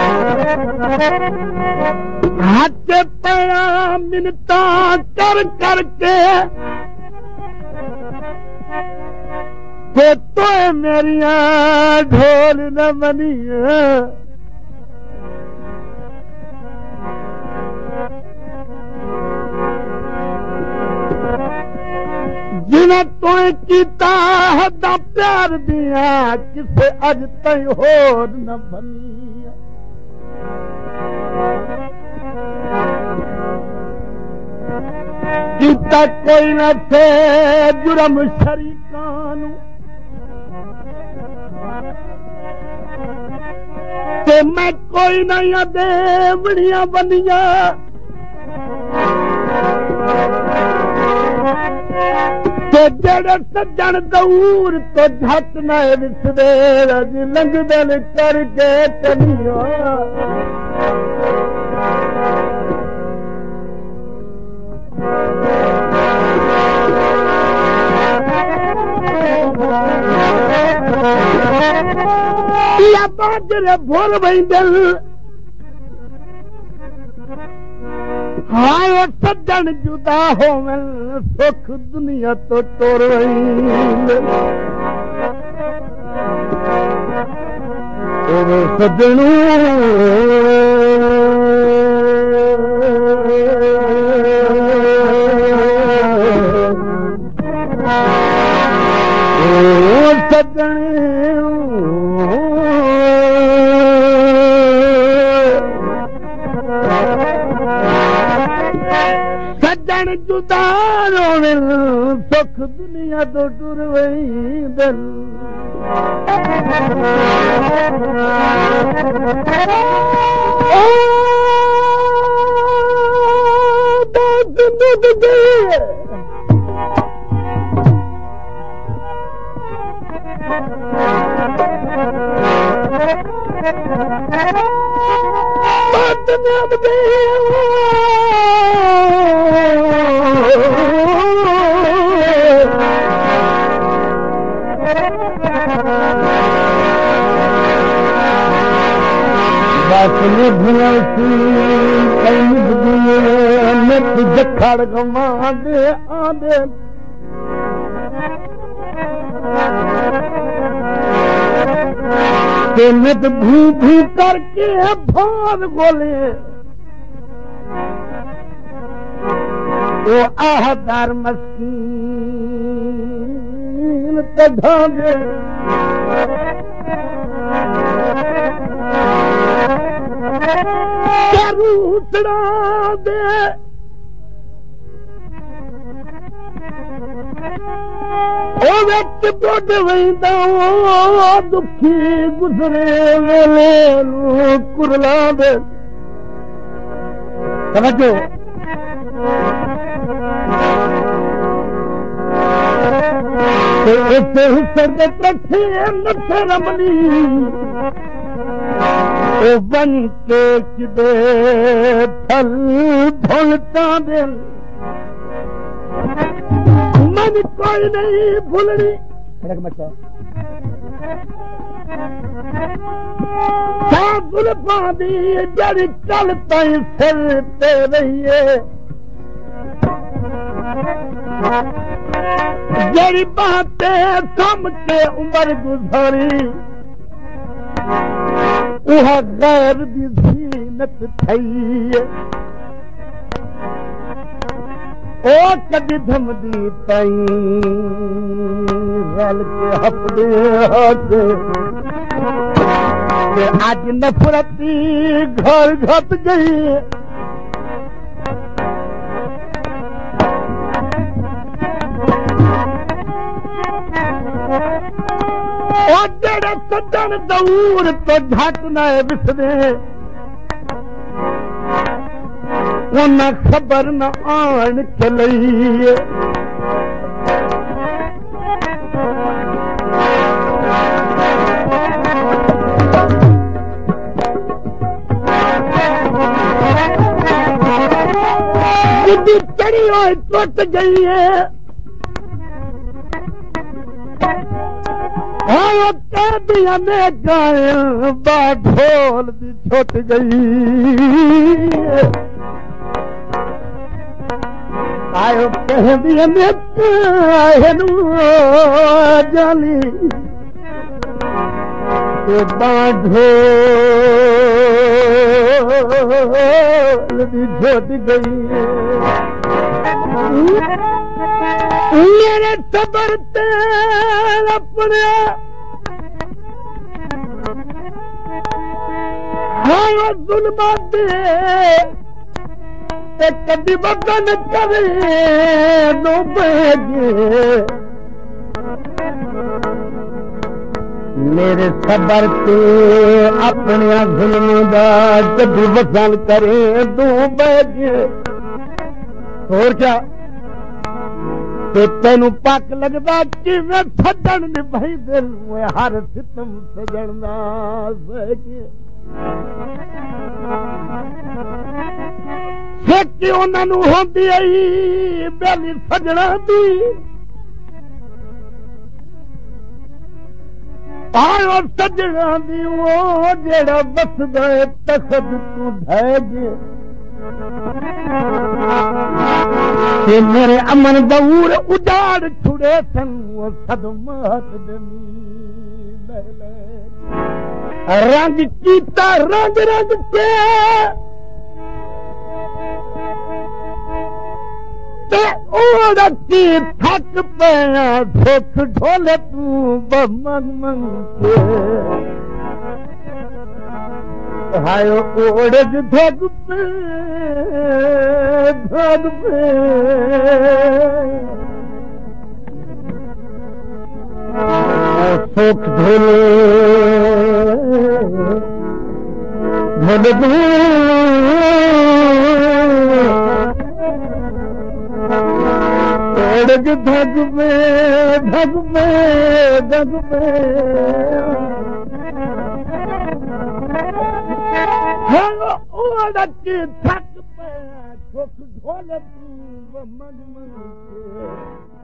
हाथ पैरा मिनता कर करके तो मेरिया ढोल न बनी जिन्हें तो कीता हदा प्यार दिया किसे अज तई होर न बनी कीता कोई न थे जुर्म शरीकानू ते मैं कोई नहीं देवड़ियां बनिया ते जड़े सज्जन दूर तो झट न विसरे रज लंघदन करके चलिया या बाजरे भोर वहींदल हाय सज्जन जुदा होवन सुख दुनिया तो तोड़ वहींदल ओ सज्जनू ओ सज्जन सज्जन जुदा रोवन सुख दुनिया तो टुर वहींदल जखड़ गवांदे आंदे नित भू भू करके भार गोले वो आहदार मस्कीन तढ़ांगे रूसड़ा दे ओ व्यक्त बोट वहींदा दुखी गुजरे वेले कुरला दे समझो इसे हुसर दे प्रथे नथे रमनी ओ बन के किदे फल भुलता दिल मन कोई नहीं भूलनी जुल्फां दी जड़ी चल ताई सिर ते रहिए जड़ी बातें थम के उम्र गुजारी वह गैर दी ज़ीनत थई ओ कदी धमदी ताई रल के हपदे हाथ आज नफरती घर घट गई जड़े सज्जन दूर तो झट न विसरे उन खबर न आन चलई चढ़ी हो टुट गई है दिया ने गाय ढोल भी छुट गई आयो कह दिया ने जाली ढोल भी छुट गई मेरे सबर ते अपने हाँ जुल्मा दे कभी बदन करे दो बजे मेरे सबर ते अपने जुल्म दा कभी बदन करे दो बजे और क्या तेनू पक लगता कि मैं सजन निभाई दिल हर सितम सजन कि उन्होंने होती आई बेली सजना दी आयो सजना दी वो जेड़ा बस गए तखत तू ढह गए मेरे अमन दऊर उजाड़ छुड़े सन वो सदमात रंग कीता रंग रंग के ओढ़ती थक पैना सुख ढोले तू बमन मन के हायो ओढ़ धग पे सुख ढोले धग में धग में धग में ओढ़ती थक पे सुख ढोले तू मन मन के